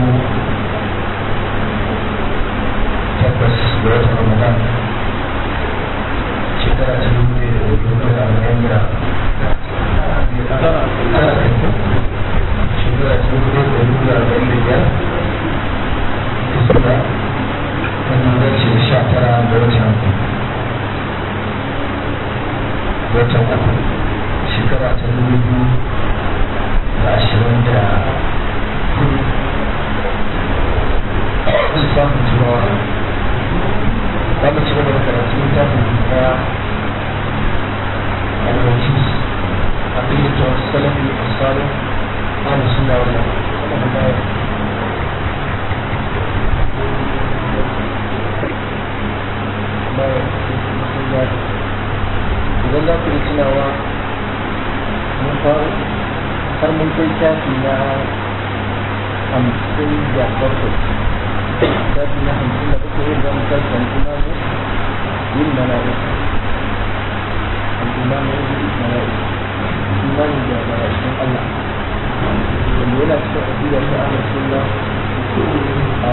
takwas ga watan Ramadan shekara ta idan za ku yi tunawa mun faru har mun kai shafi na 57 shafi na 57 yin zama kai kan imamu yin mala'ika al-imamu yin mala'ika imani da mala'ikun Allah wanda yana cikin aƙida ta ahlus sunna a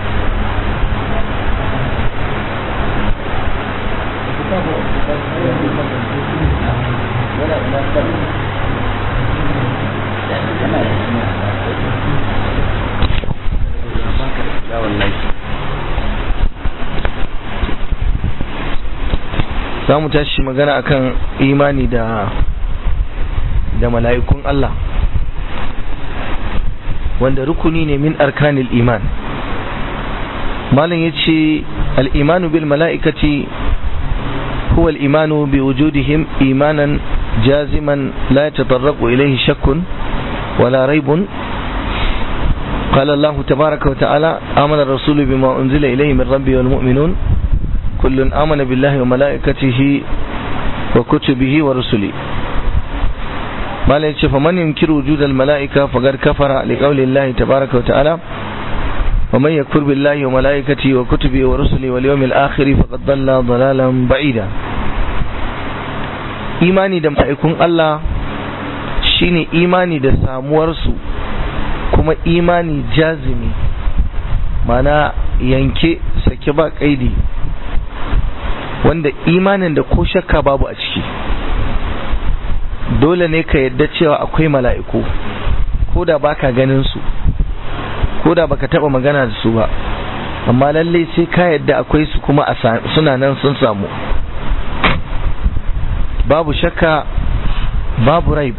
za mu tashi magana akan imani da mala'ikun Allah wanda rukuni ne min arkanil iman. malam yace al-imanu bil mala'ikati هو الإيمان بوجودهم إيمانا جازما لا يتطرق إليه شك ولا ريب. قال الله تبارك وتعالى آمن الرسول بما أنزل إليه من ربه والمؤمنون كل آمن بالله وملائكته وكتبه ورسله. ما لا يتشف من ينكر وجود الملائكة فقد كفر لقول الله تبارك وتعالى ومن يكفر بالله وملائكته وكتبه ورسله واليوم الآخر فقد ضل ضلالا بعيدا. imani da mala'ikun Allah shine imani da samuwarsu kuma imani jazimi, mana yanke sake ba kaidi, wanda imanin da ko shakka babu a ciki. dole ne ka yadda cewa akwai mala'iku ko da baka ganin su, ko da baka taba magana da su ba, amma lalle sai ka yadda akwai su kuma suna nan sun samu. babu shakka babu raib.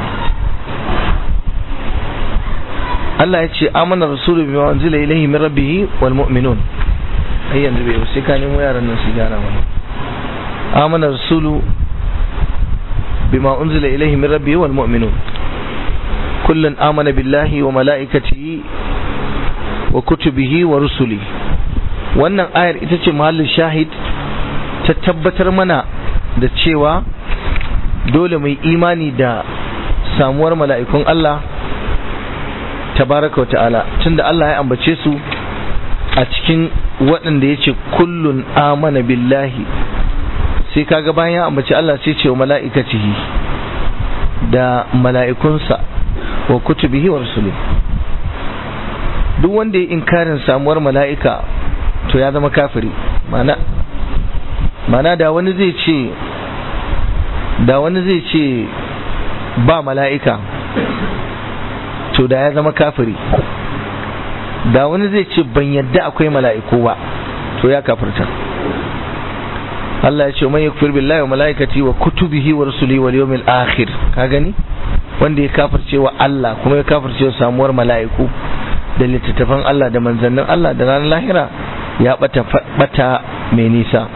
Allah ya ce amana rasulu bima unzila ilayhi min rabbih wal mu'minun. ai yanzu bai sai ka nemo yaran nan su gyara mana. amana rasulu bima unzila ilayhi min rabbih wal mu'minun kullun amana billahi wa malaikatihi wa kutubihi wa rusuli. wannan ayar ita ce mahallin shahid ta tabbatar mana da cewa dole mai imani da samuwar mala'ikun Allah tabaraka wa ta'ala, tunda Allah ya ambace su a cikin waɗanda ya ce kullun amana billahi, sai kaga bayan ya ambace Allah sai ce wa mala'ikatihi da mala'ikunsa wa kutubihi wa rusuli. duk wanda ya inkarin samuwar mala'ika to ya zama kafiri. mana da wani zai ce ba mala'ika to da ya zama kafiri. da wani zai ce ban yadda akwai mala'iku ba to ya kafirta. Allah ya ce man yakfir billahi wa malaikati wa kutubihi wa rusulihi wal yawmil akhir. ka gani wanda ya kafirce wa Allah kuma ya kafirce wa samuwar mala'iku da littattafan Allah da manzannin Allah da ranar lahira ya bata mai nisa.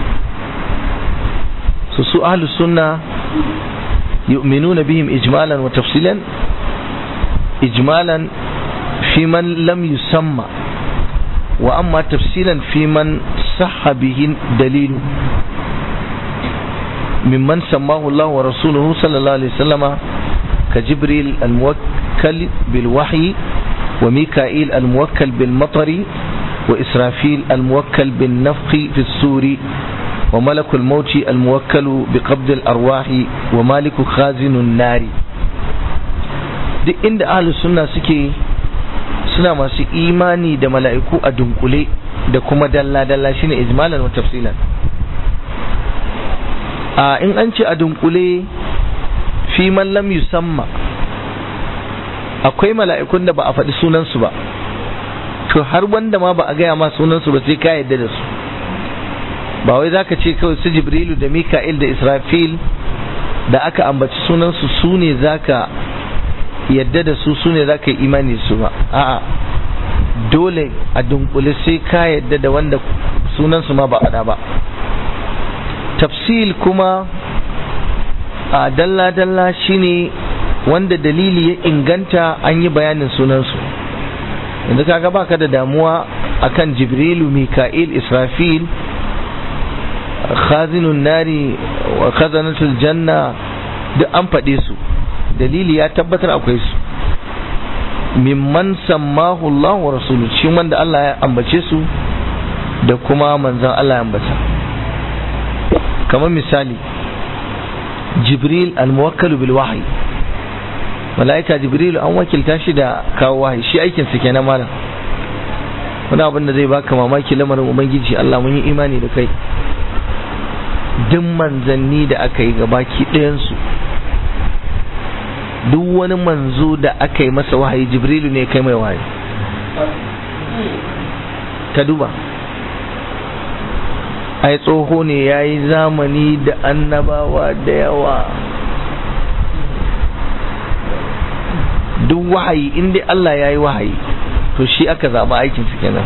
su ahlus sunna yu'minuna bihim ijmalan wa tafsilan. ijmalan fi man lam yusamma wa amma tafsilan fi man sahha bihi dalil mimman sammahu Allah wa rasuluhu sallallahu alaihi wasallama ka Jibril al-muwakkal bil wahyi wa Mika'il al-muwakkal bil matari wa Israfil al-muwakkal bin nafkhi fi as-suri wa malakul mauti al-muwakkalu bi qabd al-arwahi wa maliku khazinun nari. duk inda ahlus sunna suke suna masu imani da mala'iku a dunkule da kuma dalla-dalla shine ijmalan wa tafsilan. In an ce a dunkule fi man lam yusamma, akwai mala'ikun da ba a faɗi sunansu ba, to har wanda ma ba a gaya ma sunansu ba sai ka yadda da su. Ba wai zaka ce kawai su Jibrilu da Mika'il da Israfil da aka ambaci sunansu su ne zaka yadda da su, su ne zaka yi imani da su ba. A'a, dole a dunkule sai ka yadda da wanda sunansu ma ba faɗa ba. Tafsil kuma a dalla-dalla shine wanda dalili ya inganta an yi bayanin sunansu. Yanzu kaga baka da damuwa akan Jibrilu, Mika'il, Israfil, khazinun nari wa khazanatul janna, duk an faɗe su, dalili ya tabbatar akwai su. Mimman sammahu Allah wa rasuluhu, shi wanda Allah ya ambace su da kuma manzon Allah ya ambata. Kamar misali Jibril al-muwakkalu bil wahyi, malaika Jibril an wakilta shi da kawo wahayi, shi aikin sa kenan malam. Wani abin da zai baka mamaki lamarin ubangiji Allah, mun yi imani da kai. Duk manzanni da aka yi gabaki ɗayansu, duk wani manzo da aka yi masa wahayi Jibrilu ne kai mai wahayi. Ka duba, ai tsoho ne ya yi zamani da annabawa da yawa. Duk wahayi inda Allah ya yi wahayi to shi aka zaɓa aikinsu kenan.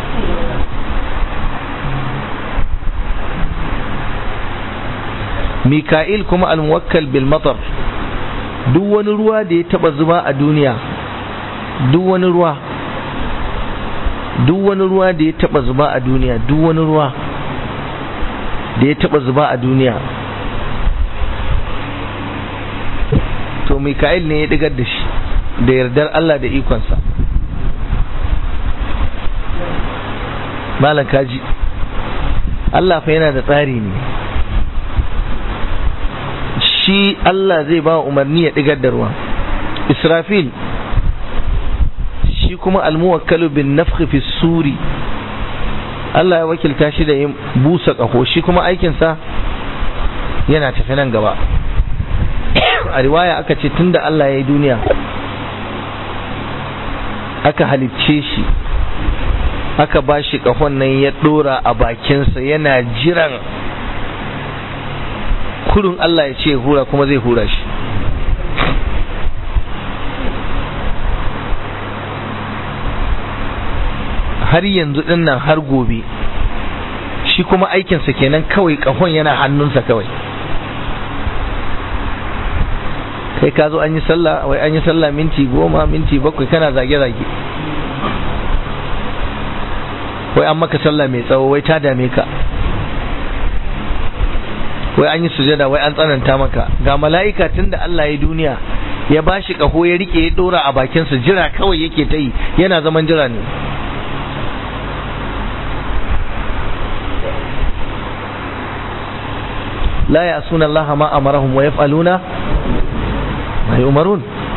Mika'il kuma al-muwakkal bil matar, duk wani ruwa da ya taba zuba a duniya, duk wani ruwa da ya taba zuba a duniya, duk wani ruwa da ya taba zuba a duniya, to Mika'il ne ya digar da shi da yardar Allah da ikonsa. Malam kaji, Allah fa yana da tsari ne. Shi Allah zai ba umarni ya digar da ruwa. Israfil shi kuma almuwakkalu bin nafkhi fi suri, Allah ya wakilta shi da yin busa ƙaho, shi kuma aikinsa yana tafi nan gaba. A riwaya aka ce tunda Allah ya yi duniya aka halicce shi, aka ba shi ƙahon nan ya ɗora a bakinsa yana jiran kurun Allah ya ce hura, kuma zai hura shi. Har yanzu din nan har gobe shi kuma aikinsa kenan, kawai kahon yana hannunsa kawai. Kai ka zo an yi sallah, wai an yi sallah minti 10 minti 7 kana zage-zage, wai an maka sallah mai tsawo, wai ta dame ka, wai an yi sujada, wai an tsananta maka. Ga mala'ika tun da Allah ya duniya ya bashi kaho ya rike ya dora a bakinsa, jira kawai yake ta yi, yana zaman jira ne. la ya'suna Allah ma amarahum wa yaf'aluna ma yu'marun.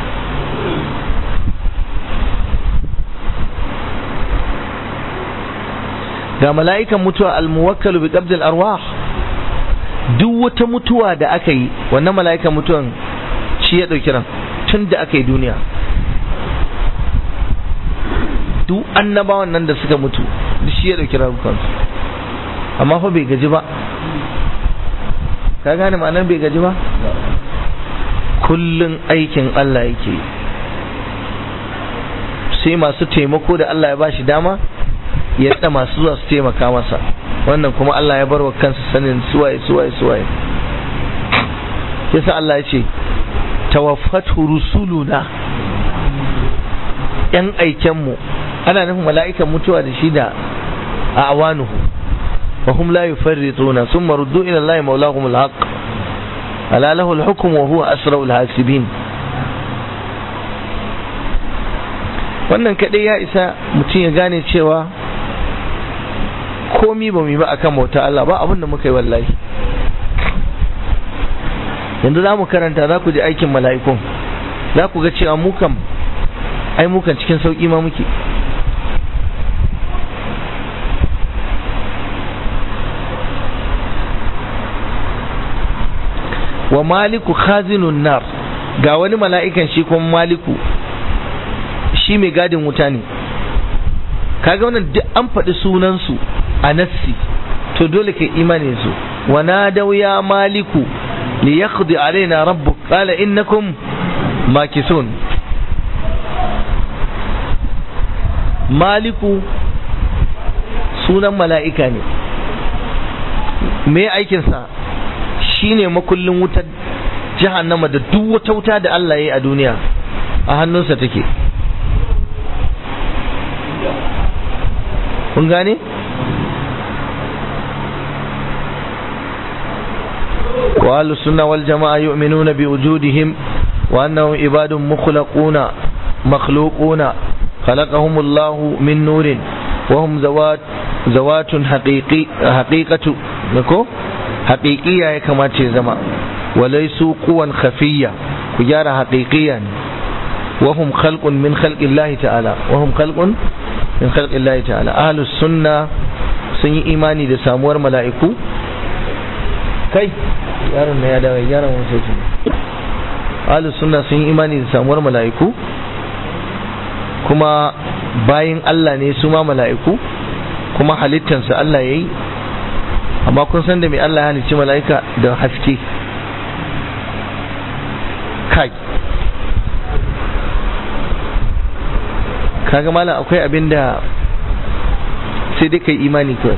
ga mala'ikan mutuwa al-muwakkalu bi qabdil arwah, duk wata mutuwa da aka yi wannan mala'ikan mutuwan shi ya dauki ran tun da aka yi duniya. duk annabawan nan da suka mutu shi ya dauki rayukansu, amma fa bai gaji ba. ka gane ma'anar bai gaji ba? kullun aikin Allah yake, sai masu taimako da Allah ya bashi dama ya da masu zuwa su taimaka masa, wannan kuma Allah ya barwa kansa sanin suwaye. yasa Allah ya ce tawaffatu rusuluna, yan aikenmu, ana nufin mala'ikan mutuwa da shi da awanuhu, wa hum la yufarrituna thumma ruddu ila Allah mawlahum alhaq ala lahu alhukm wa huwa asra'ul hasibin. wannan kadai ya isa mutum ya gane cewa komi ba mu yi ba akan bauta Allah, ba abin da muka yi wallahi. yanzu za mu karanta, za ku ji aikin mala'ikun, za ku ga cewa mu kam ai mu kan cikin sauki ma muke. wa maliku khazinun nar, ga wani mala'ikan shi kuma maliku shi mai gadin wuta ne. Kaga wannan duk an faɗi sunansu a nassi, to dole kai imani su. wa nadaw ya maliku li yaqdi alaina rabbuk qala innakum makisun. Maliku sunan mala'ika ne, me aikinsa shine makullin wutar jahannama da duk wata wuta da Allah ya yi a duniya a hannunsa take. kun gane? wa ahlus sunna wal jama'a yu'minuna bi wujudihim wa annahum ibadun mukhlaquna makhluquna خلقهم الله من نور وهم ذوات حقيقية كما تزما وليسوا قوى خفية كجارة حقيقية وهم خلق من خلق الله تعالى أهل السنة سني إيماني da samuwar mala'iku. Kai yaron ne ya dawo yaron wasu ce. Ahlus sunna sun yi imani da samuwar mala'iku, kuma bayin Allah ne su ma mala'iku, kuma halittansa Allah ya yi. Amma kun san da mai Allah ya halicci mala'ika da haske. Kai kaga malam akwai abin da sai dai kai imani kawai.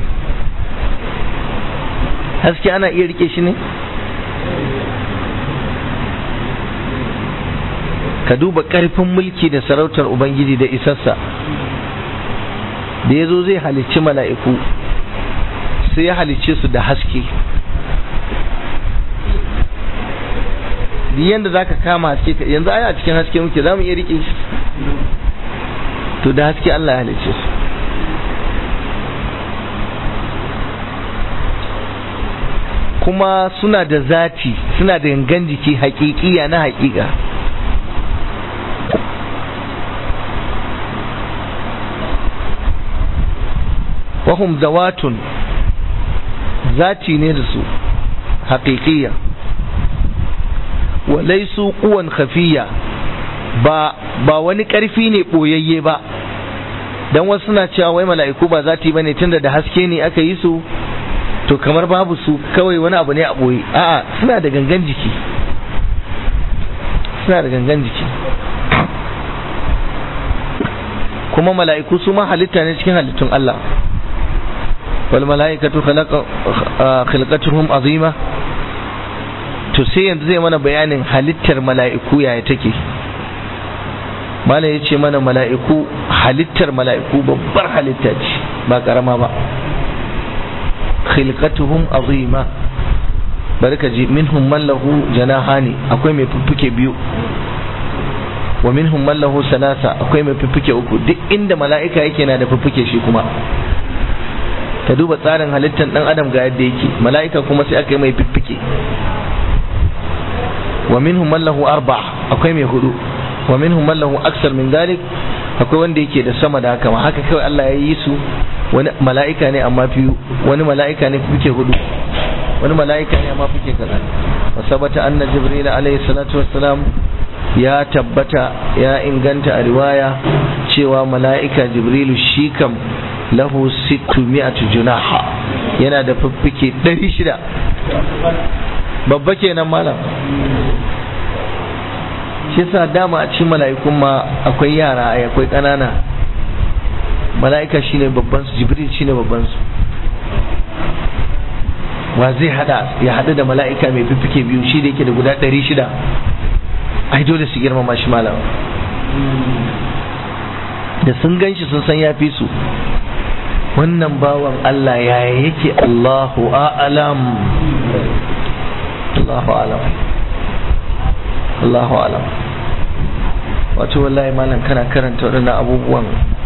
Haske ana iya rike shi ne? Ka duba ƙarfin mulki da sarautar Ubangiji da isarsa, da ya zo zai halicci mala'iku sai ya halicce su da haske. Yanda za ka kama haske, yanzu ai a cikin haske muke, za mu iya riƙe shi? To da haske Allah ya halicce su. Kuma suna da zati, suna da gangan jiki haƙiƙiya na haƙiƙa. wahum zawatun, zati ne da su haƙiƙiya. wa laysu quwan khafiyya, ba wani ƙarfi ne ɓoyayye ba. dan wasu suna cewa wai mala'iku ba zati bane tunda da haske ne aka yi su, to kamar babu su, kawai wani abu ne a ɓoye. A'a, suna da gangan jiki, kuma mala'iku su ma halitta ne cikin halittun Allah. wal mala'ikatu khalaqatuhum azima. to sai yanzu zai mana bayanin halittar mala'iku yaya take. Malam yace mana mala'iku, halittar mala'iku babbar halitta ce, ba karama ba. khalaqatuhum azima, barka ji. minhum man lahu janahani, akwai mai fuffuke biyu. wa minhum man lahu salasa, akwai mai fuffuke uku. duk inda mala'ika yake na da fuffuke shi kuma. ka duba tsarin halittar dan adam ga yadda yake, mala'ika kuma sai aka yi mai fuffuke. wa minhum man lahu arba'a, akwai mai hudu. wa minhum man lahu aksar min dalik, akwai wanda yake da sama da haka ma. haka kawai Allah ya yi su. wani mala'ika ne amma biyu, wani mala'ika ne fuffuke hudu, wani mala'ika ne amma fuffuke kaza. wa sabata anna jibril alayhi salatu wassalam, ya tabbata ya inganta a riwaya cewa mala'ika jibrilu shi kam lahu 600 junaha, yana da fuffuke 600. babba kenan malam. shi sa dama a cikin mala'ikun ma akwai yara, akwai ƙanana. mala'ika shine babban su, jibril shine babban su. wa zai ya hada da mala'ika mai fuffuke biyu, shi da yake da guda 600? ai dole su girmama shi malam. da sun ganshi sun san ya fi su. wannan bawan Allah yaya yake? Allahu a'lam. Allahu a'lam. wato wallahi malam kana karanta waɗannan abubuwan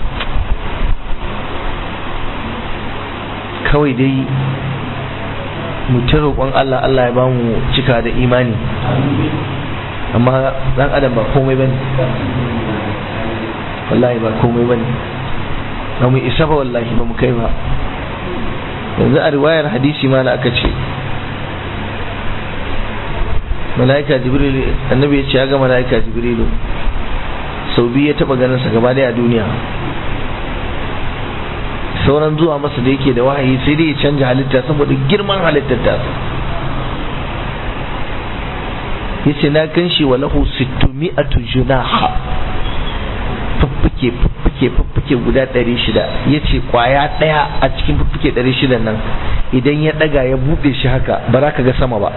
kawai dai mu ta roƙon Allah ya ba mu cika da imani. amma dan adam ba komai bane, wallahi ba komai bane. ba mu isa ba, wallahi ba mu kai ba. yanzu a riwayar hadisi ma aka ce mala'ika jibrilu annabi ya ce ya ga mala'ika jibrilu sau biyu ya taba ganin sa gaba daya a duniya. sauran zuwa masa da yake da wahayi sai dai ya canja halitta saboda girman halittar ta. yace na kan shi wa lahu 600 junaha, fuffuke guda 600. yace kwaya daya a cikin fuffuke 600 nan idan ya daga ya bude shi haka ba za ka ga sama ba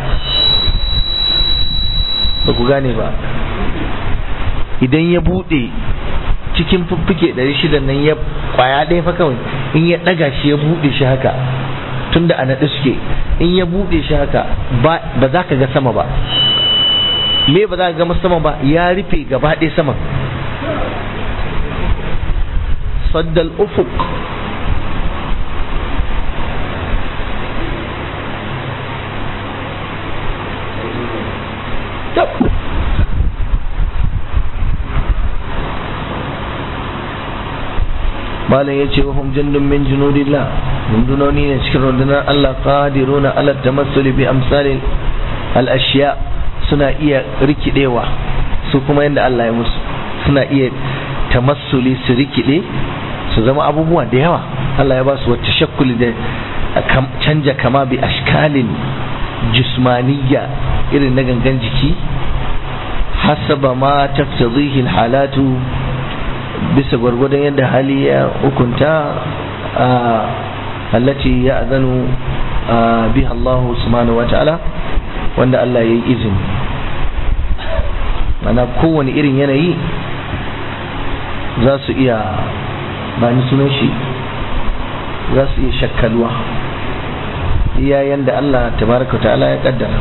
ku gane ba. idan ya bude cikin fuffuke 600 nan ya kwaya daya fa kawai in ya daga shi ya bude shi haka tunda a nade suke in ya bude shi haka ba za ka ga sama ba. me ba za ka ga sama ba? ya rufe gaba ɗaya saman. saddal ufuq. malam ya ce wa hum jundun min junudillah, rundunoni ne cikin rundunar Allah, qadiruna ala tamassuli bi amsalil al-ashiya, suna iya rikidewa su kuma yadda Allah ya musu, suna iya tamassuli su rikide su zama abubuwa da yawa. Allah ya ba su wata shakkuli da canja kama bi ashkalin jismaniyya irin na gangan jiki, hasaba ma taqtadihi halatu, bisa gwargwadon yadda hali ya hukunta, allati ya azanu biha Allah subhanahu wa ta'ala, wanda Allah ya yi izini. mana kowane irin yanayi za su iya bani sunan shi, za su iya shakkalwa iyayen da Allah tabaraka ta'ala ya kaddara.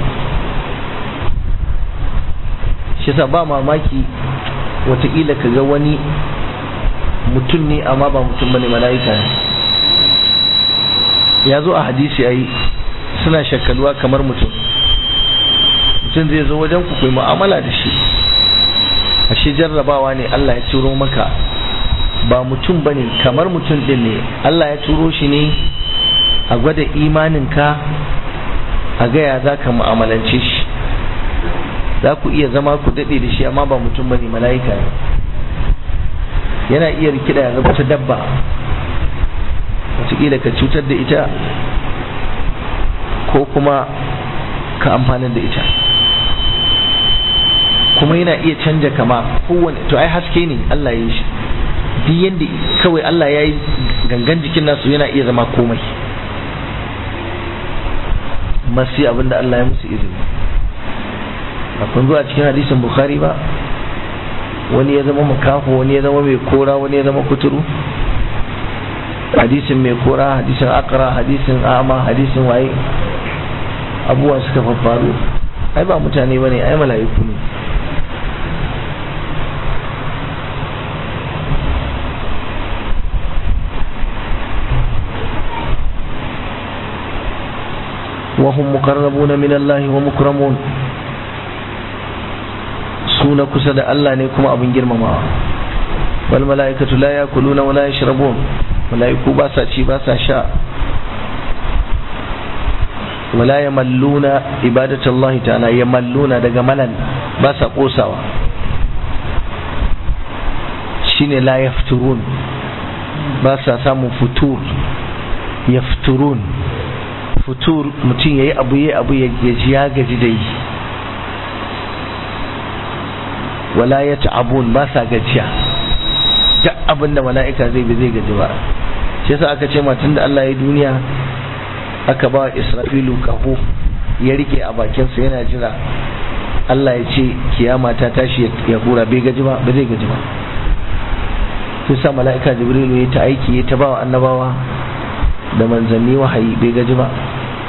shi sa ba mamaki watakila ka ga wani mutum ne amma ba mutum bane, mala'ika ne. ya zo a hadisi ayi suna shakkalwa kamar mutum zai zo wajen ku kai mu'amala da shi, ashe jarrabawa ne Allah ya turo maka, ba mutum bane, kamar mutum din ne. Allah ya turo shi ne a gwada imaninka, a gaya za ka mu'amalance shi. za ku iya zama ku daɗe da shi amma ba mutum bane, mala'ika ne. yana iya rikida ya zama ta dabba, wataƙila ka cutar da ita ko kuma ka amfanar da ita, kuma yana iya canja kama kowane. to ai haske ne Allah ya yi shi, duk yanda kawai Allah ya yi gangan jikin nasu yana iya zama komai, masu abinda Allah ya musu izini. akwai zuwa cikin hadisin Bukhari ba, wani ya zama makaho, wani ya zama mai kora, wani ya zama kuturu. hadisin mai kora, hadisin akra, hadisin ama, hadisin waye, abubuwa suka faru. ai ba mutane bane, ai mala'iku ne. وهم مقربون من الله ومكرمون سونا كسد الله نيكم أبن جرمما والملائكة لا يأكلون ولا يشربون ملائكة باسا شي باسا شاء ولا يملون عبادة الله تعالى يملون دقا ملل باسا قوسوا شين لا يفترون باسا سامو فتور يفترون futur mutum ya yi abu ya ji ya gaji da yi. wala ya ta'abun ba sa gajiya, duk abin da mala'ika zai bi zai gaji ba. shi yasa aka ce matan da Allah ya duniya aka ba Isra'ilu kaho ya rike a bakinsa yana jira Allah ya ce kiyama ta tashi ya hura, bai gaji ba, ba zai gaji ba. sai sa mala'ika Jibrilu ya ta aiki, ya ta ba wa annabawa da manzanni wahayi, bai gaji ba.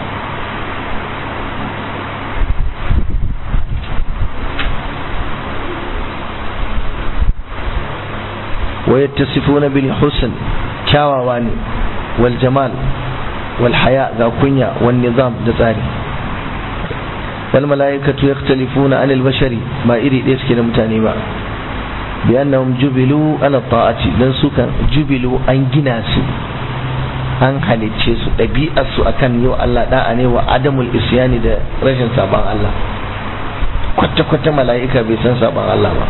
ويتصفون بالحسن كاواني والجمال والحياء ذا كنيا والنظام دتاري. والملائكة يختلفون عن البشر ما إريد يسكن متانيبا بأنهم جبلوا على الطاعة لنسوك جبلوا أن جناسوا an halicce su ɗabi'arsu akan yau Allah da'a ne wa adamul isyani da rashin saban Allah. kwata-kwata mala'ika bai san saban Allah ba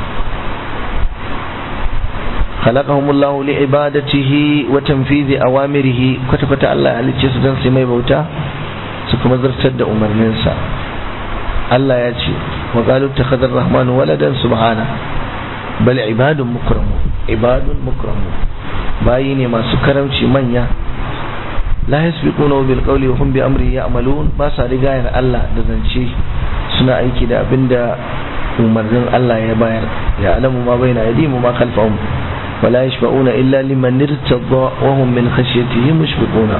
khalaqahumullahu li'ibadatihi wa tanfizi awamirihi kwata-kwata Allah ya halicce su don su mai bauta su kuma zartar da umarninsa. Allah ya ce wa qalu takhadar rahmanu waladan subhana bal ibadun mukramun bayi ne masu karamci manya la yasbiquna bil qawli wa hum bi amri ya'malun ba sa rigayar Allah da zance suna aiki da abinda umarnin Allah ya bayar ya alamu ma baina aydihim ma khalfahum wa la yashfa'una illa liman irtada wa hum min khashyatihi mushfiquna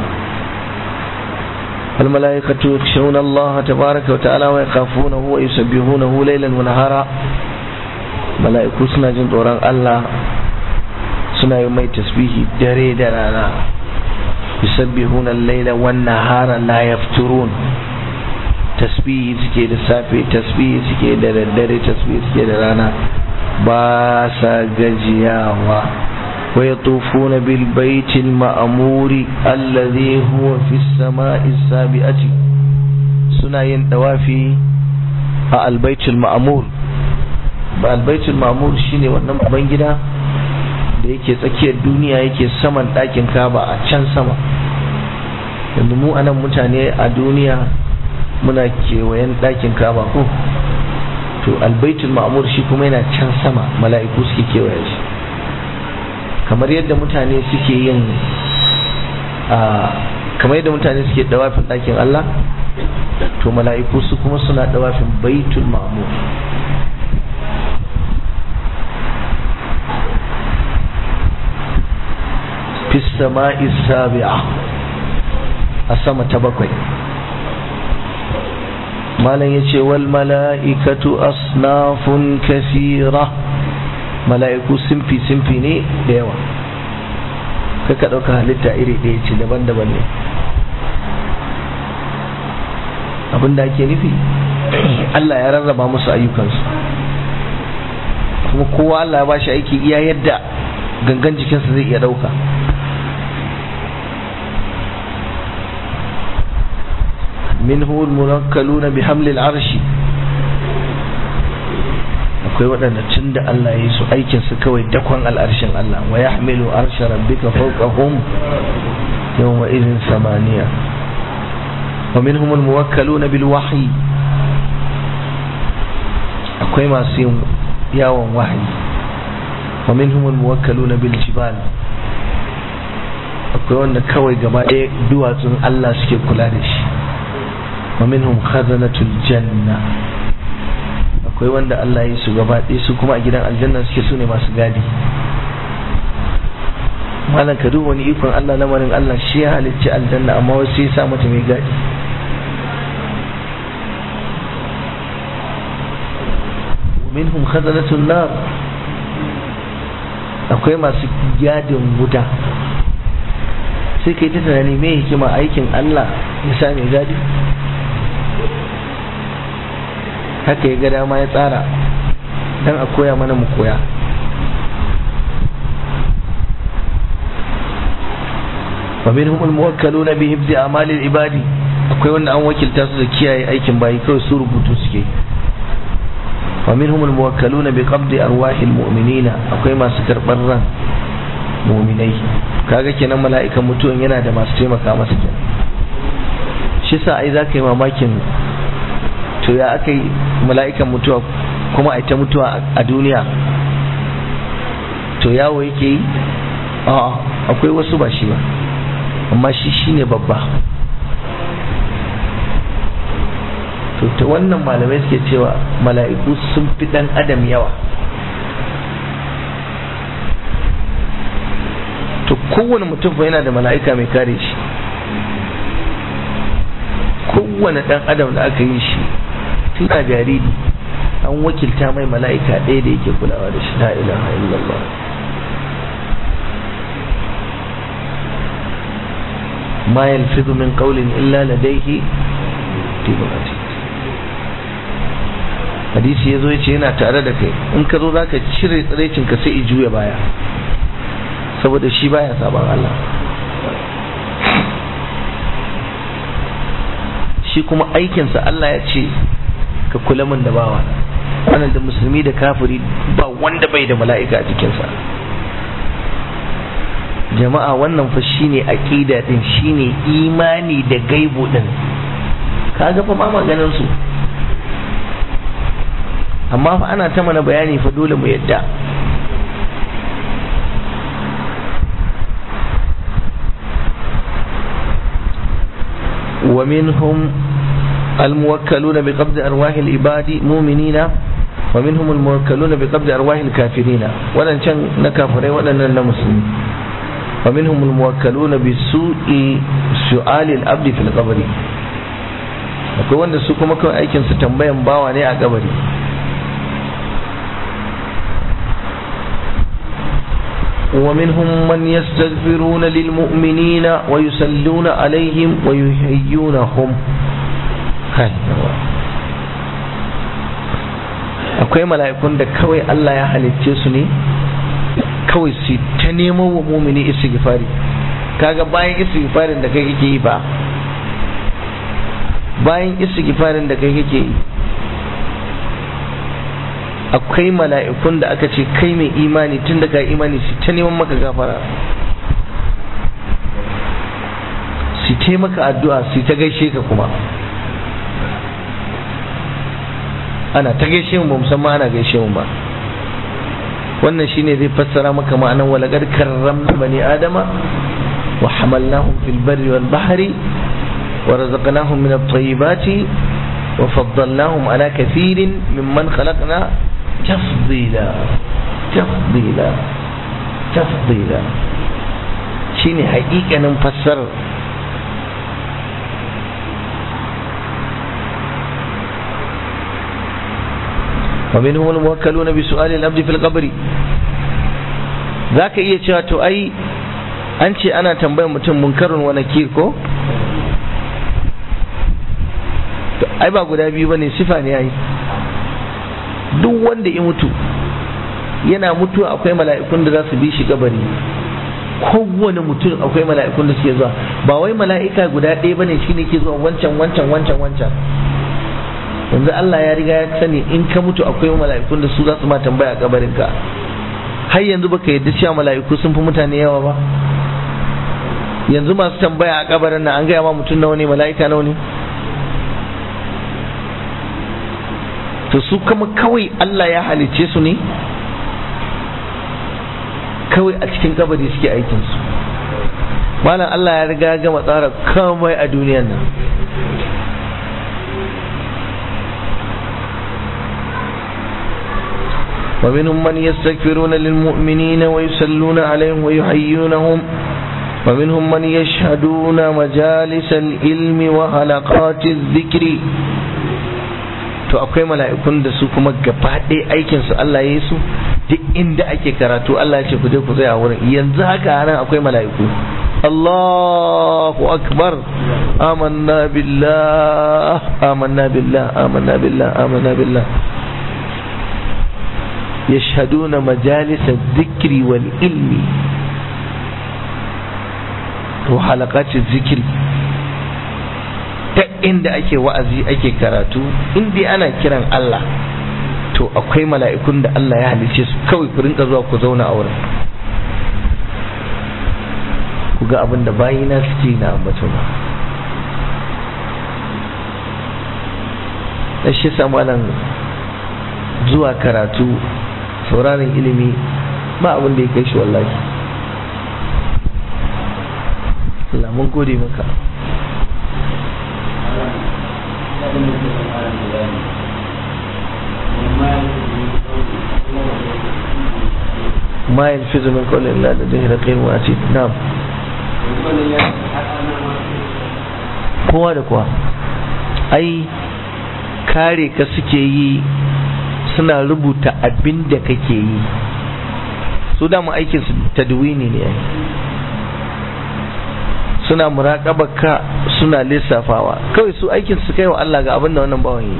al malaikatu yakhshawna Allah tabaaraka wa ta'ala wa yakhafunahu wa yusabbihunahu laylan wa nahara malaiku suna jin tsoron Allah suna yi mai tasbihi dare da rana yusabbihuna al-layla wan-nahara la yafturun tasbihi suke da safe tasbihi suke da daddare tasbihi suke da rana ba sa gajiyawa wa yatufuna bil baitil ma'muri alladhi huwa fi as-sama'i as-sabi'ati suna yin dawafi a al-baitul ma'mur ba al-baitul ma'mur shine wannan babban gida da yake tsakiyar duniya yake saman ɗakin Kaba a can sama. yanzu mu anan mutane a duniya muna kewayen ɗakin Kaba ko to albaitul ma'mur shi kuma yana can sama mala'iku suke kewaye shi kamar yadda mutane suke yin kamar yadda mutane suke dawafin ɗakin Allah to mala'iku su kuma suna dawafin baitul ma'mur. fi sama'i sabi'a a sama ta bakwai malam yace wal mala'ikatu asnafun kathira mala'iku simfi ne da yawa kaka dauka halitta iri ɗaya ce daban-daban ne abinda ake nufi Allah ya rarraba musu ayyukansu kuma kowa Allah ya bashi aiki iya yadda gangan jikinsa zai iya dauka. منه المنكلون بحمل العرش akwai waɗanda tun da Allah ya yi su aikinsu kawai dakon al'arshin Allah wa ya hamilu arsha rabbika fawqahum yawma idhin samaniya wa minhum almuwakkaluna bil wahyi akwai masu yin yawon wahayi wa minhum almuwakkaluna bil jibal akwai wanda kawai gaba ɗaya duwatsun Allah suke kula da shi ومنهم خزنة الجنة akwai wanda Allah ya yi su gaba ɗaya su kuma a gidan aljanna suke su ne masu gadi. malam ka duba wani ikon Allah lamarin Allah shi ya halicci aljanna amma wasu ya sa mata mai gadi. minhum khazanatun nar akwai masu gadin wuta sai kai ta tunani me hikima aikin Allah ya sa mai gadi haka ya ga dama ya tsara dan a koya mana mu koya. wa minhum almuwakkaluna bi hifzi a'malil ibadi akwai wanda an wakilta su da kiyaye aikin bayi kawai su rubutu suke. wa minhum almuwakkaluna bi qabdi arwahil mu'minina akwai masu karbar ran mu'minai kaga kenan mala'ikan mutuwan yana da masu taimaka masa kenan shi sa ai zaka yi mamakin to ya aka yi mala'ikan mutuwa kuma a ta mutuwa a duniya to yawo yake yi akwai wasu ba shi ba amma shi shine babba. to ta wannan malamai suke cewa mala'iku sun fi dan adam yawa to kowane mutum fa yana da mala'ika mai kare shi kowane dan adam da aka yi shi tun a jariri an wakilta mai mala'ika ɗaya da yake kulawa da shi. la ilaha illallah. ma yalfizu min qawlin illa ladayhi raqibun atid. hadisi yazo yace yana tare da kai in ka zo zaka cire tsirecin ka sai i juya baya saboda shi baya saban Allah. shi kuma aikinsa Allah ya ce ka kula min da bawa wannan da musulmi da kafiri ba wanda bai da mala'ika a jikinsa. Jama'a wannan fa shine aqida din, shine imani da gaibu din. Kaga fa ba maganar su, amma fa ana ta mana bayani fa dole mu yadda. ومنهم الموكلون بقبض أرواح العباد مؤمنين ومنهم الموكلون بقبض أرواح الكافرين ولن كان نكافرين ولن نمسلمين ومنهم الموكلون بسوء سؤال العبد في القبر. akwai wanda su kuma kawai aikin su tambayan bawa ne a kabari. ومنهم من يستغفرون للمؤمنين ويصلون عليهم ويحيونهم. akwai mala'ikun da kawai Allah ya halicce su ne kawai su ta nemo wa mumini istighfari. kaga bayan istighfarin da kai kake yi ba, bayan istighfarin da kai kake yi akwai mala'ikun da aka ce kai mai imani tun da ka imani su ta neman maka gafara, su ta maka addu'a, su ta gaishe ka. kuma ana ta gaishe mu musamman ana gaishe mu ba. wannan shine zai fassara maka ma'anan walaqad karramna bani adama wa hamalnahum fil barri wal bahri wa razaqnahum min at-tayyibati wa faddalnahum ala kathirin mimman khalaqna tafdila. tafdila tafdila shine haƙiƙanin fassarar. ومنهم الموكلون بسؤال العبد في القبر. ذاك iya cewa to ai an ce ana tambayar mutum munkarun wa nakir ko? to ai ba guda biyu bane, sifa ne ai. duk wanda ya mutu yana mutuwa akwai mala'ikun da za su bi shi kabari. kowane mutum akwai mala'ikun da suke zuwa, ba wai mala'ika guda ɗaya bane shine ke zuwa wancan. yanzu Allah ya riga ya sani in ka mutu akwai mala'ikun da su za su ma tambaya a kabarinka. har yanzu baka yadda cewa mala'iku sun fi mutane yawa ba? yanzu masu tambaya a kabarin nan an gaya ma mutum nawa ne, mala'ika nawa ne? to su kuma kawai Allah ya halice su ne kawai a cikin kabari suke aikinsu. malam Allah ya riga ya gama tsara komai a duniyan nan. ومنهم من يستغفرون للمؤمنين ويصلون عليهم ويحيونهم ومنهم من يشهدون مجالس العلم وحلقات الذكر. to akwai mala'ikun da su kuma gaba ɗaya aikin su Allah ya yi su duk inda ake karatu Allah ya ce ku je ku tsaya wurin. yanzu haka nan akwai mala'iku. Allahu akbar, amanna billah amanna billah amanna billah amanna billah. يشهدون مجالس الذكر والعلم وحلقات الذكر. ta inda ake wa'azi ake karatu inda ana kiran Allah to akwai mala'ikun da Allah ya halice su kawai ku rinka zuwa ku zauna a wurin ku ga abin da bayina suke na ambato ba. da shi samalan zuwa karatu sauraron ilimi ba abin da ya kai shi wallahi. Allah mun gode maka. ما يلفظ من قول إلا لديه رقيب عتيد. نعم kowa da kowa ai kare ka suke yi, suna rubuta abin da kake yi. su dama aikin su tadwini ne, suna muraƙabarka, suna lissafawa. kawai su aikin su kai wa Allah ga abin da wannan bawan yi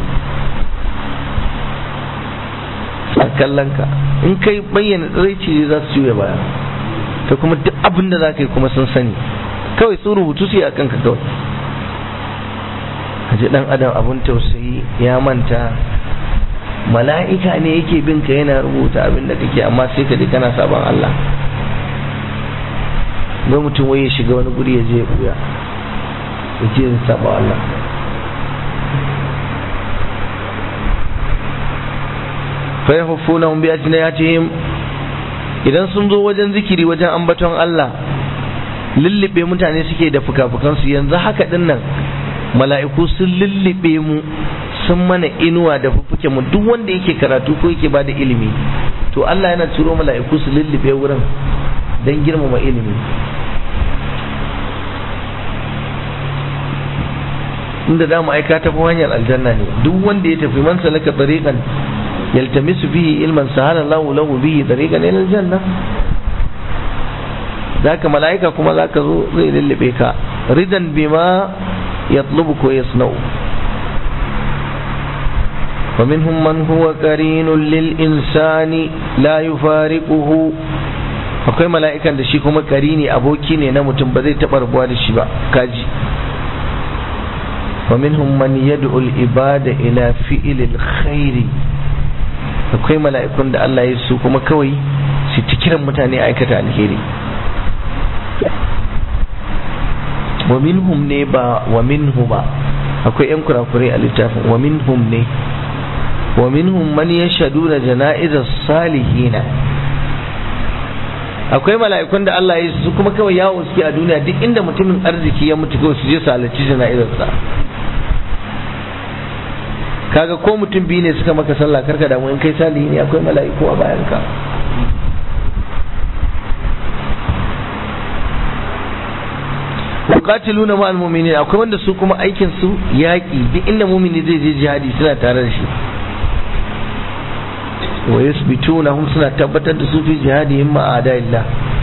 a kallon ka. in kai bayyana tsiraici za su juya baya, ta kuma duk abin da za ka yi kuma sun sani. kawai su rubutu su yi a kanka kawai. kaji dan adam abin tausayi ya manta mala'ika ne yake bin ka yana rubuta abin da kake, amma sai ka ji kana saban Allah. ga mutum wai ya shiga wani guri ya je ya buya ya je ya saba Allah. fa yahufunahum bi ajniyatihim, idan sun zo wajen zikiri wajen ambaton Allah lullube mutane suke da fuka-fukansu. yanzu haka dinnan mala'iku sun lullube mu, sun mana inuwa da fufuke mu. duk wanda yake karatu ko yake bada ilimi to Allah yana turo mala'iku su lullube wurin don girmama ilimi. inda za mu aika ta hanyar aljanna ne. duk wanda ya tafi man salaka tariqan yaltamisu bihi ilman sahala Allahu lahu bihi tariqan ila aljanna. zaka mala'ika kuma zaka zo zai lullube ka ridan bima yatlubu ko yasna'u. wa minhum man huwa qarinun lil insani la yufariquhu, akwai mala'ikan da shi kuma qarini aboki ne na mutum, ba zai taba rabuwa da shi ba. kaji wa minhum man yad'u al ibada ila fi'l al khairi, akwai mala'ikun da Allah ya su kuma kawai su ta kiran mutane aikata alheri. wa minhum ne ba wa minhu ba, akwai yan kurakurai a littafin. wa minhum ne. wa minhum man yashhaduna jana'izas salihina, akwai mala'ikun da Allah ya su kuma kawai yawo suke a duniya, duk inda mutumin arziki ya mutu kawai su je su halarci jana'izarsa. kaga ko mutum biyu ne suka maka sallah karka damu, in kai salihi ne akwai mala'iku a bayan ka. yuqatiluna ma'al mu'minin, akwai wanda su kuma aikin su yaki, duk inda mu'mini zai je jihadi suna tare da shi. wa yasbitunahum, suna tabbatar da su fi jihadihim ma'a a'da'illah.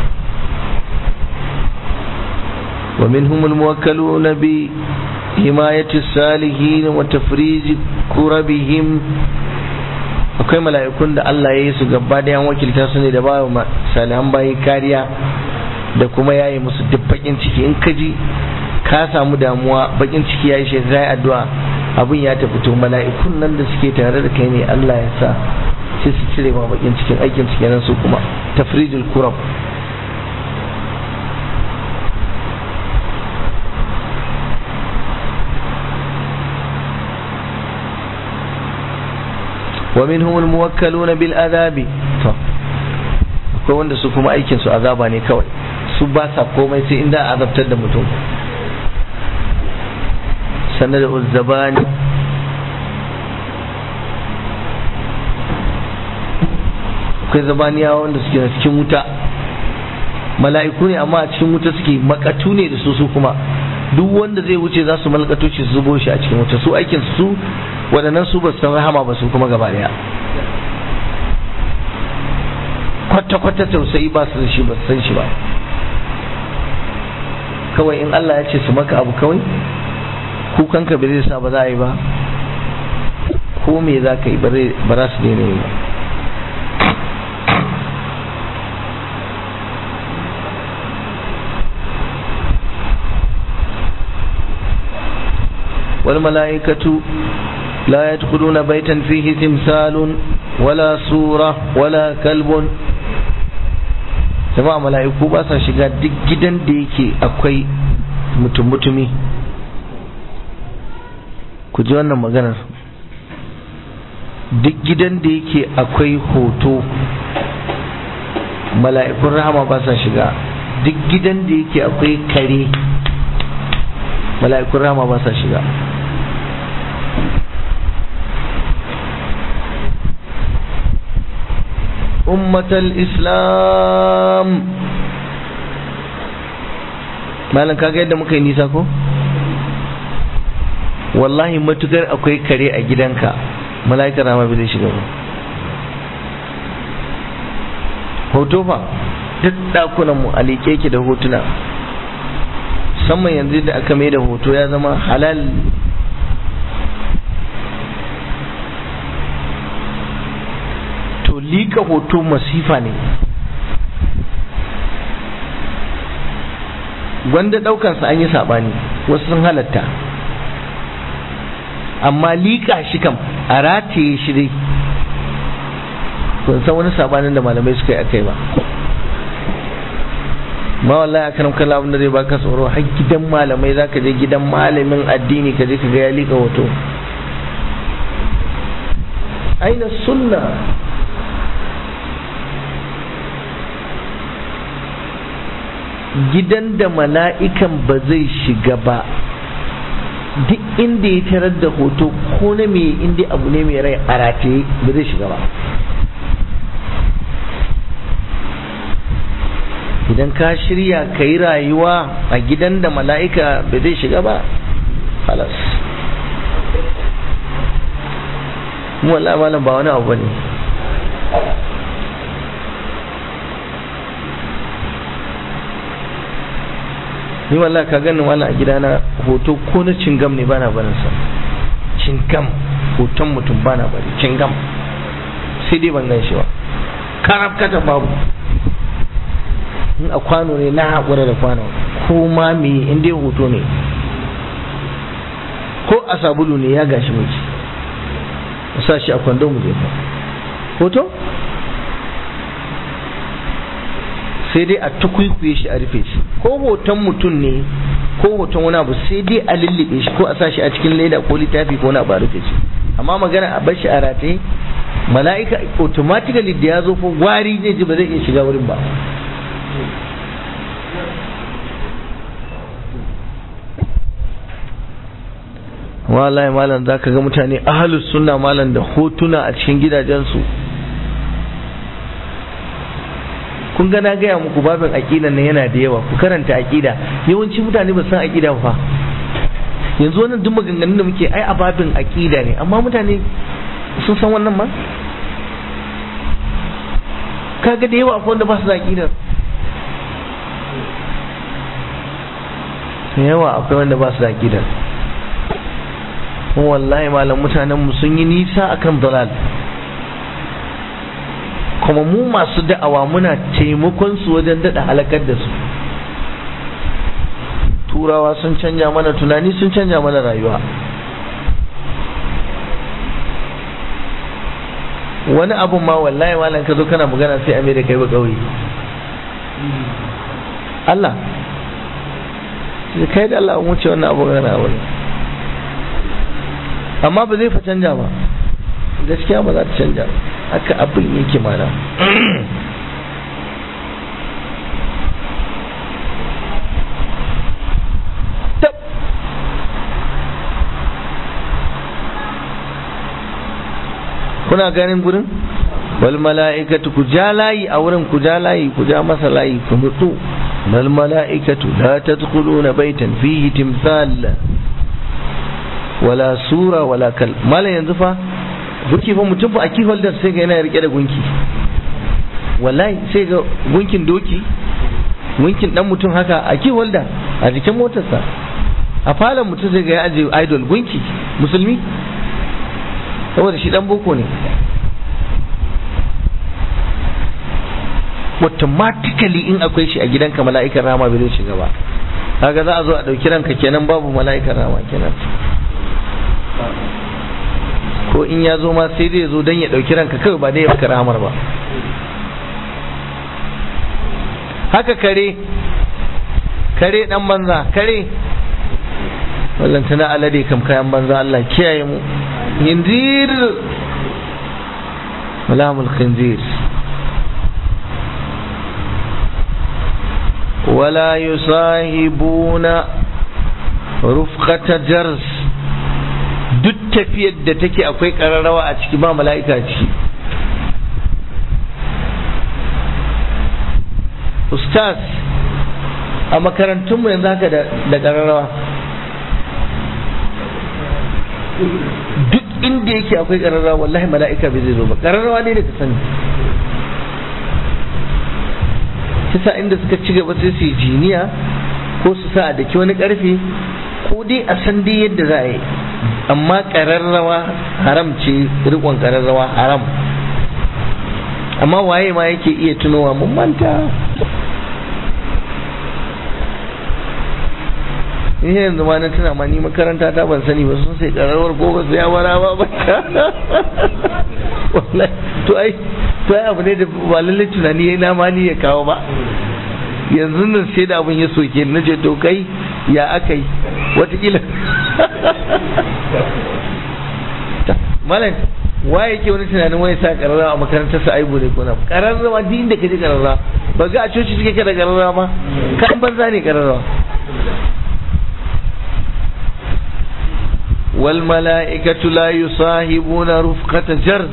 wa minhum al-muwakkaluna bi himayati salihin wa tafrij kurabihim, akwai mala'ikun da Allah ya yi su gaba da yan wakilta su ne da ba salihan bayi kariya da kuma yayi musu duk bakin ciki. in ka ji ka samu damuwa bakin ciki yayi shi zai addu'a abun ya tafi, to mala'ikun nan da suke tare da kai ne Allah ya sa sai su cire ma bakin cikin aikin su kenan su kuma tafrijul kurab. wa minhum almuwakkaluna bil adabi, to akwai wanda su kuma aikin su azaba ne kawai, su ba sa komai sai inda azabtar da mutum. sannan da uzzabani, akwai zabaniyawa wanda suke na cikin wuta, mala'iku ne amma a cikin wuta suke, makatu ne da su kuma duk wanda zai wuce za su malkato shi su zubo shi a cikin wuta. su aikin su waɗannan su ba su san rahama ba, su kuma gaba daya kwata-kwata tausayi ba su da shi, ba su san shi ba. kawai in Allah ya ce su maka abu kawai kukanka ba zai sa ba za a yi ba, ko me za ka yi ba za su daina yi ba. والملائكة لا يدخلون بيتا فيه تمثال ولا صورة ولا كلب. jama'a mala'iku ba sa shiga duk gidan da yake akwai mutum-mutumi. ku ji wannan maganar, duk gidan da yake akwai hoto mala'ikun rahama ba sa shiga. duk gidan da yake akwai kare mala'ikun rahama ba sa shiga. ummatal islam, malam kaga yadda muka yi nisa ko? wallahi matukar akwai kare a gidanka mala'ikar rahama bai zai shiga ba. hoto fa duk dakunan mu alike ki da hotuna, musamman yanzu da aka mai da hoto ya zama halal. to lika hoto masifa ne, gwanda daukansa an yi sabani, wasu sun halatta, amma lika shi kam a rataye shi dai ban san wani sabanin da malamai suka yi akai ba. Ma wallahi akan kallon abin da zai baka tsoro, har gidan malamai zaka je, gidan malamin addini ka je ka ga ya liƙa hoto. aina sunna? Gidan da mala'ikan ba zai shiga ba, duk inda ya tarar da hoto ko na me, inda abu ne mai rai a rataye ba zai shiga ba. Idan ka shirya ka yi rayuwa a gidan da mala'ika ba zai shiga ba, halas. Wallahi malam ba wani abu bane. Ni wallahi ka gani wala a gidana hoto ko na cingam ne bana barin sa. Cingam, hoton mutum bana bari, cingam. Sai dai ban gan shi ba. Karab kata babu. In a kwano ne na haƙura da kwano, ko ma me in dai hoto ne, ko a sabulu ne ya gashi miki, sa shi a kwando mu jefa hoto, sai dai a tukwikwiye shi a rufe shi. Ko hoton mutum ne ko hoton wani abu sai dai a lullube shi ko a sa shi a cikin leda ko littafi ko wani abu a rufe shi. Amma magana a bar shi a rataye, mala'ika automatically da ya zo fa wari zai ji, ba zai iya shiga wurin ba. Wallahi malam zaka ga mutane ahlus sunna malam da hotuna a cikin gidajensu. Kun ga na gaya muku babin aqida nan yana da yawa, ku karanta aqida. Yawanci mutane ba san aqida ba. Yanzu wannan duk maganganun da muke ai a babin aqida ne, amma mutane sun san wannan ma? Kaga da yawa akwai wanda ba su da aqidar. Yawa akwai wanda ba su da aqidar. Wallahi malam mutanen mu sun yi nisa akan dalal, kuma mu masu da'awa muna taimakon su wajen dada halakar da su. Turawa sun canja mana tunani, sun canja mana rayuwa. Wani abun ma wallahi malam ka zo kana magana sai a mai da kai ba kauye. Allah kai da Allah mu ce wannan abu gana wani, amma ba zai fa canja ba, gaskiya ba za ta canja, haka abin yake mana. Kuna ganin gurin wal mala'ikatu, ku ja layi a wurin, ku ja layi, ku ja masa layi, ku mutu. wal mala'ikatu la tadkhuluna baytan fihi timthal wala sura wala kal. Malam yanzu fa gunki fa mutum fa a kifal da sai ga yana rike da gunki, wallahi sai ga gunkin doki, gunkin dan mutum haka a kifal da a jikin motarsa, a falon mutum sai ga ya aje idol gunki musulmi, saboda shi dan boko ne. Automatically in akwai shi a gidanka mala'ikan rama bai zai shiga ba. Kaga za a zo a dauki ranka kenan babu mala'ikan rama kenan. Ko in ya zo ma sai dai zo dan ya dauki ranka kawai ba dai ya baka ramar ba. Haka kare dan banza, kare wallan tana alade kam kayan banza, Allah kiyaye mu. Khinzir malamul khinzir wala yusahibuna rufqata jars. Duk tafiyar da take akwai kararrawa a ciki ba mala'ika ciki. Ustaz a makarantunmu yanzu haka da kararrawa, duk inda yake akwai kararrawa wallahi mala'ika bai zai zo ba. Kararrawa ne da ka sani, kisa inda suka ci gaba sai su yi jiniya ko su sa a daki wani karfe ko dai a san dai yadda za a yi, amma kararrawa haram ce, rikon kararrawa haram. Amma waye ma yake iya tunowa, mun manta. Ni yanzu ma na tuna ma ni makaranta ta ban sani ba, sun sai kararrawar ko ba su ya wara ba wallahi. To ai to ai abu ne da ba lalle tunani yayi na ma ni ya kawo ba yanzu nan sai da abun ya soke na ce to kai ya aka yi watakila malam waye yake wani tunanin wani sa kararra a makarantar sa aibu ne ko na kararra ma din da kaje kararra ba ga a coci suke kada kararra ma kan banza ne kararra wal mala'ikatu la yusahibuna rufqata jarz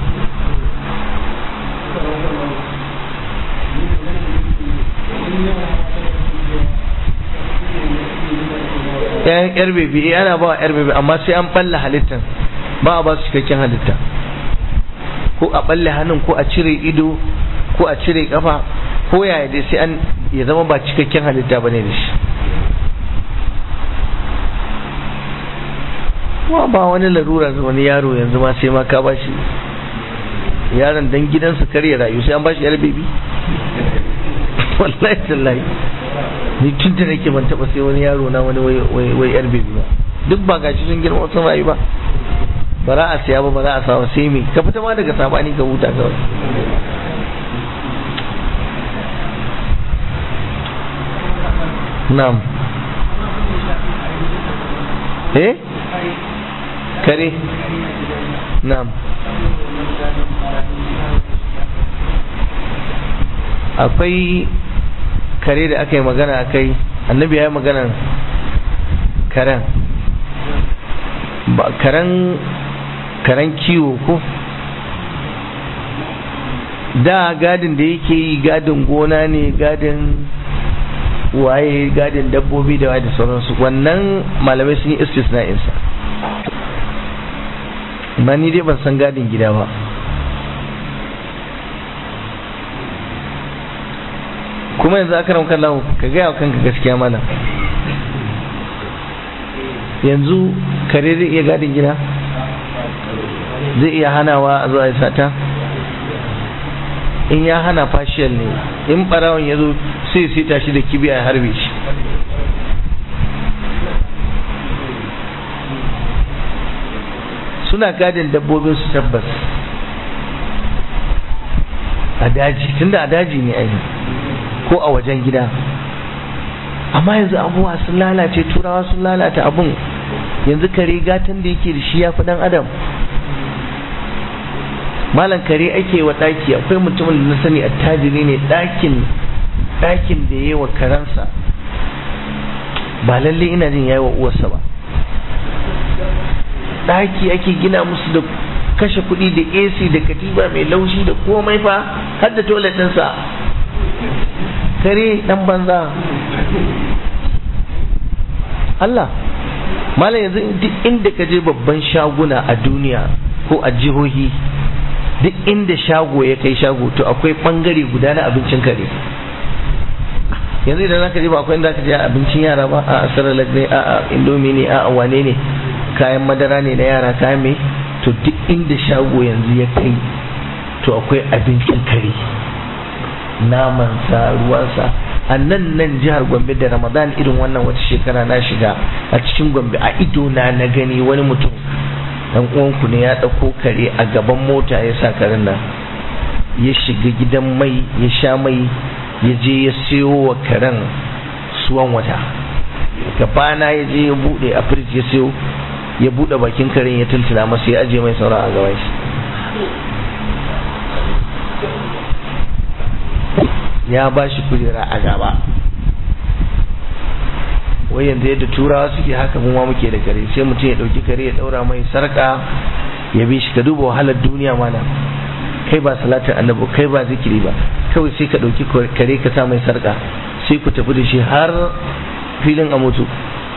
yar bebi ana ba yar bebi amma sai an balla halittan ba a ba su cikakken halitta ko a balle hannun ko a cire ido ko a cire kafa ko yaya dai sai an ya zama ba cikakken halitta bane da shi kuma ba wani larura ga wani yaro yanzu ma sai ma ka ba shi yaron dan gidansu kar ya rayu sai an ba shi yar bebi wallahi tallahi ni tun da nake ban taba sai wani yaro na wani wai yar bebi ba duk ba gashi sun girma sun rayu ba ba za a siya ba za a samu sai me ka fita ma daga sabani ka huta kawai na'am kare na'am akwai kare da aka yi magana akai annabi ya yi magana karen ba karen kiwo ko da gadin da yake yi gadin gona ne gadin waye gadin dabbobi da waye da sauransu wannan malamai sun yi istisna'insa amma ni dai ban san gadin gida ba kuma yanzu aka ramkan lahu ka gaya wa kanka gaskiya mana yanzu kare zai iya gadin gida zai iya hanawa a zuwa sata in ya hana fashiyal ne in barawon ya zo sai sita shi da kibiya ya harbe shi suna gadin dabbobin su tabbas a daji tunda a daji ne ainihin ko a wajen gida amma yanzu abubuwa sun lalace turawa sun lalata abun yanzu kare gatan da yake da shi ya fi dan adam malam kare ake wa daki akwai mutumin da na sani attajiri ne dakin da yayi wa karansa ba lalle ina jin yayi wa uwarsa ba daki ake gina musu da kashe kuɗi da AC da katiba mai laushi da komai fa har da toilet ɗinsa kare dan banza Allah malam yanzu duk inda ka je babban shaguna a duniya ko a jihohi duk inda shago ya kai shago to akwai bangare guda na abincin kare yanzu idan zaka je ba akwai inda zaka je abincin yara ba a saralak ne a indomie ne a wane ne kayan madara ne na yara kayan mai to duk inda shago yanzu ya kai to akwai abincin kare namansa ruwansa a nan jihar Gombe da Ramadan irin wannan wata shekara na shiga a cikin Gombe a ido na gani wani mutum dan uwanku ne ya dauko kare a gaban mota ya sa karen nan ya shiga gidan mai ya sha mai ya je ya siyo wa karen suwan wata gabana ya je ya bude a firij ya siyo ya bude bakin karen ya tuntuna masa ya aje mai saura a gaban shi ya ba shi kujera a gaba wai yanzu yadda turawa suke haka mu ma muke da kare sai mutum ya dauki kare ya daura mai sarka ya bi shi ka duba wahalar duniya mana kai ba salatin annabi kai ba zikiri ba kawai sai ka dauki kare ka sa mai sarka sai ku tafi da shi har filin a mutu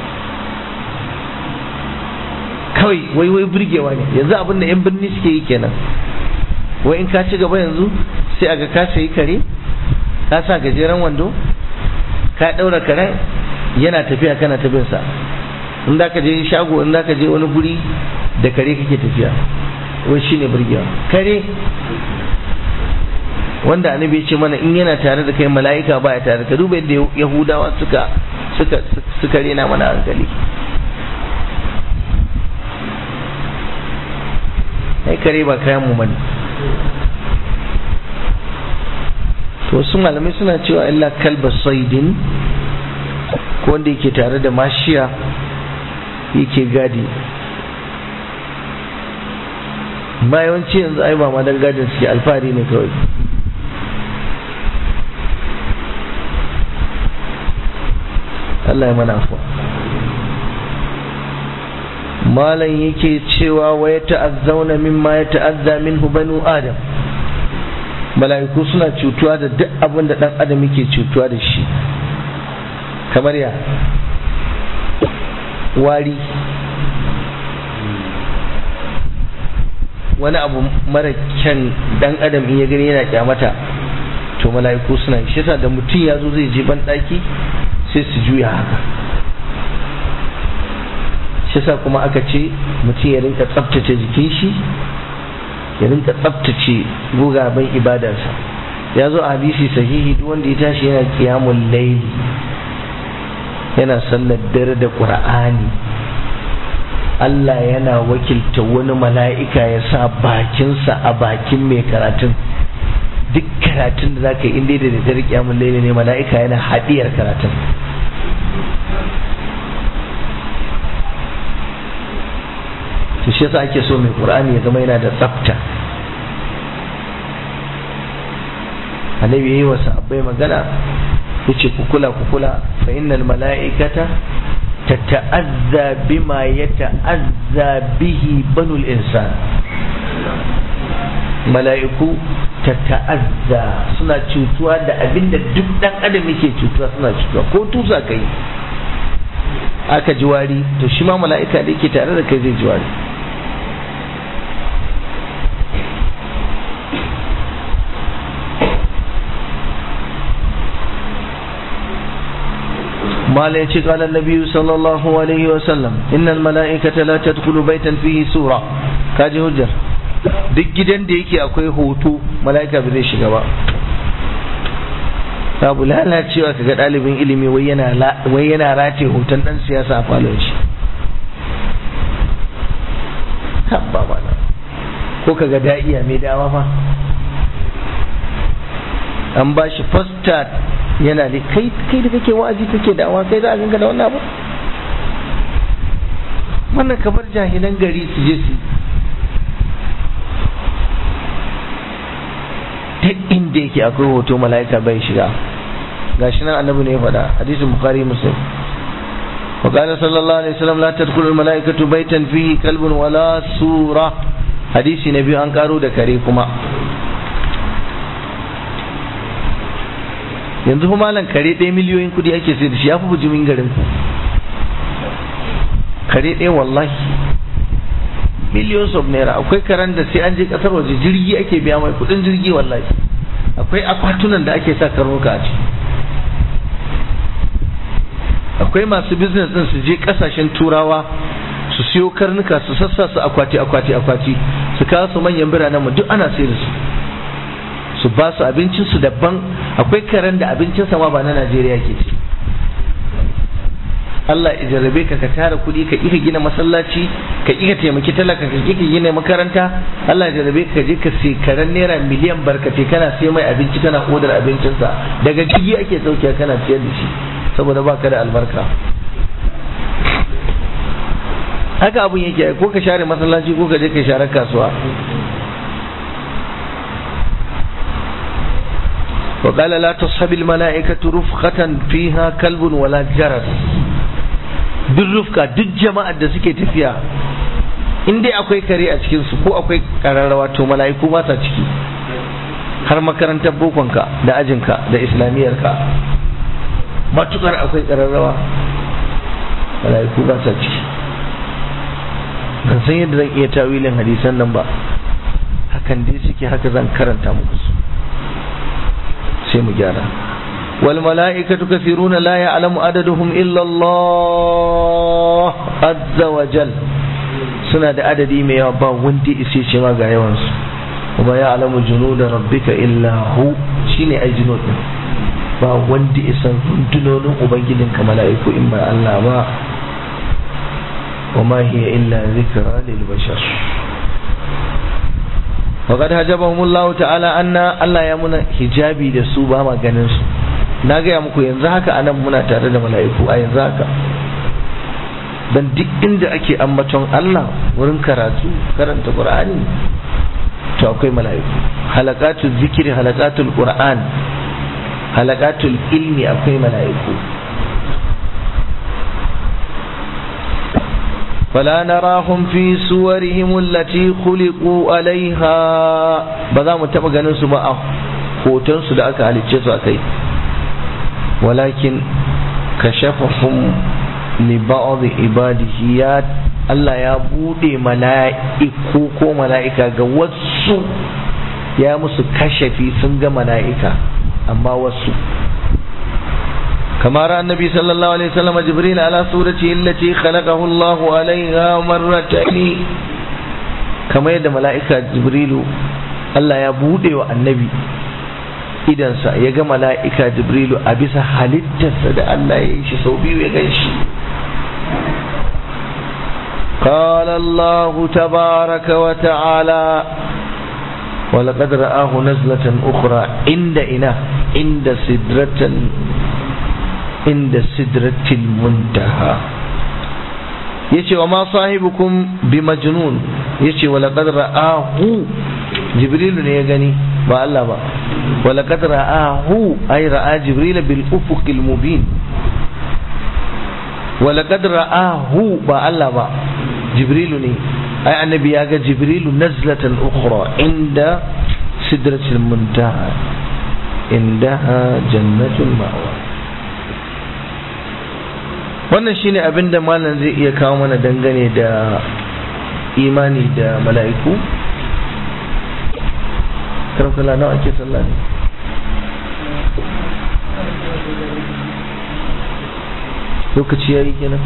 kawai wai burgewa ne yanzu abin da yan birni suke yi kenan wai in ka ci gaba yanzu sai aga ka sayi kare ka sa gajeren wando ka daura karen yana tafiya kana tabin sa in da ka je shago in da ka je wani guri da kare kake tafiya wai shine burgewa kare wanda annabi ya ce mana in yana tare da kai mala'ika baya tare ka duba yadda yahudawa suka rena mana hankali ai kare ba kayan mu bane to wasu malamai suna cewa illa kalba saidin ko wanda yake tare da mashiya yake gadi. ma yawanci yanzu ai ba ma dan gadin suke, alfahari ne kawai. Allah ya mana afuwa. malam yake cewa wa ya ta'azzauna mimma ya ta'azza minhu banu adam, mala'iku suna cutuwa da duk abin da dan adam yake cutuwa da shi. kamar ya wari, wani abu mara kyan dan adam in ya gani yana kyamata, to mala'iku suna shi yasa da mutum ya zo zai je ban daki sai su juya haka. shi yasa kuma aka ce mutum ya rinka tsaftace jikin shi, ya rinka tsaftace gugaben ibadarsa. ya zo a hadisi sahihi duk wanda ya tashi yana qiyamul layli, yana sallar dare da qur'ani, Allah yana wakilta wani mala'ika ya sa bakinsa a bakin mai karatun. duk karatun da zaka yi inda da dare qiyamul layli ne, mala'ika yana hadiyar karatun. to shi yasa ake so mai qur'ani ya zama yana da tsafta. annabi yayi wa sahabbai magana yace ku kula fa innal mala'ikata tata'azza bima yata'azza bihi banul insan. mala'iku tata'azza suna cutuwa da abinda duk dan adam yake cutuwa, suna cutuwa ko tusa kai aka ji wari, to shi ma mala'ika da yake tare da kai zai ji wari. ما لا قال النبي صلى الله عليه وسلم إن الملائكة لا تدخل بيتا فيه سورة. kaji hujjar, duk gidan da yake akwai hoto mala'ika ba zai shiga ba. babu lalacewa kaga ɗalibin ilimi wai yana rataye hoton ɗan siyasa a falon shi, tabba mana. ko kaga da'iya mai dawa fa an ba shi fasta yana da kai da kake wa'azi kake da'awa, kai za a ganka da wannan abu. wannan kamar jahilan gari su je su ta inda yake akwai hoto mala'ika bai shiga. gashi nan annabi ne ya faɗa, hadisin bukhari muslim. wa qala sallallahu alaihi wasallam la tadkhulu al mala'ikatu baytan fihi kalbun wala sura. hadisi na biyu an karo da kare kuma. yanzu fa malan kare ɗaya miliyoyin kudi ake sai da shi, ya fi bujumin garin ku. kare ɗaya wallahi millions of naira. akwai karen da sai an je kasar waje jirgi ake biya mai kudin jirgi wallahi. akwai akwatunan da ake sa karnuka a ciki. akwai masu business din su je kasashen turawa su siyo karnuka su sassa su akwati su kawo su manyan biranen mu duk ana sayar da su ba su abincin su daban. akwai karen da abincin sa ma ba na Najeriya ke ci. Allah ya jarabe ka tara kuɗi ka ika gina masallaci, ka ika taimaki talaka, ka ika gina makaranta. Allah ya jarabe ka je ka sai karen naira miliyan barkate kana sai mai abinci, kana odar abincinsa daga jigi ake sauke kana ciyar da shi saboda baka da albarka. haka abun yake, ko ka share masallaci ko ka je ka share kasuwa. وقال لا تصحب الملائكة رفقة فيها كلب ولا جرس. duk rufka duk jama'ar da suke tafiya in dai akwai kare a cikin su ko akwai kararrawa to mala'iku ba sa ciki. har makarantar bokonka da ajinka da islamiyarka matukar akwai kararrawa mala'iku ba sa ciki. ban san yadda zan iya tawilin hadisan nan ba, hakan dai suke, haka zan karanta muku su sai mu gyara. wal mala'ikatu kathiruna la ya'lamu adaduhum illa Allah azza wa jal. suna da adadi mai yawa ba wanda ishe ce ma ga yawan su. kuma ya'lamu junuda rabbika illa hu, shine ai junud din, ba wanda isan rundunonin ubangijin ka mala'iku in ba Allah ba. wa ma hiya illa zikra lil bashar. faqad hajabahumullahu ta'ala anna Allah ya muna hijabi da su ba ma ganin su na gaya muku yanzu haka anan muna tare da mala'iku a yanzu haka dan duk inda ake ambaton Allah wurin karanta Qur'ani to akwai mala'iku halaqatul zikri halaqatul Qur'an halaqatul ilmi akwai mala'iku فلا نراهم في صورهم التي خلقوا عليها بذا متبقى نسو ما hoton su da aka halicce su akai walakin kashafahum li ba'd ibadihi ya Allah ya bude mala'iku ko mala'ika ga wasu ya musu kashafi sun ga mala'ika amma wasu كما رأى النبي صلى الله عليه وسلم جبريل على صورته التي خلقه الله عليها مرتين كما يد ملائكة جبريل الله يبودي والنبي إذن يجا ملائكة جبريل أبس حالت سد الله يشي صوبي ويغنشي قال الله تبارك وتعالى ولقد رآه نزلة أخرى عند sidratil muntaha yace wa ma sahibukum bi majnun yace wa laqad ra'ahu jibril ne ya gani ba Allah ba wa laqad ra'ahu ay ra'a jibril bil ufuqil mubin wa laqad ra'ahu ba Allah ba jibril ne ay annabi ya ga jibril nazlatan ukhra inda sidratil muntaha indaha jannatul ma'wa. Wannan shine abin da malam zai iya kawo mana dangane da imani da mala'iku. Karkala nawa ake sallah ne? Lokaci yayi kenan.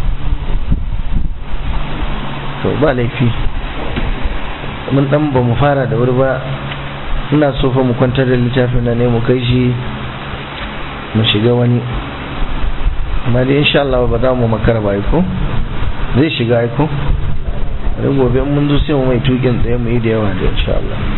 To ba laifi. Mun dan ba mu fara da wuri ba. Ina so fa mu kwantar da littafin nan ne mu kai shi mu shiga wani. Amma dai insha Allah ba za mu makara ba ko zai shiga ko gobe mun zo sai mu mai tukin tsaye mu yi da yawa da insha Allah.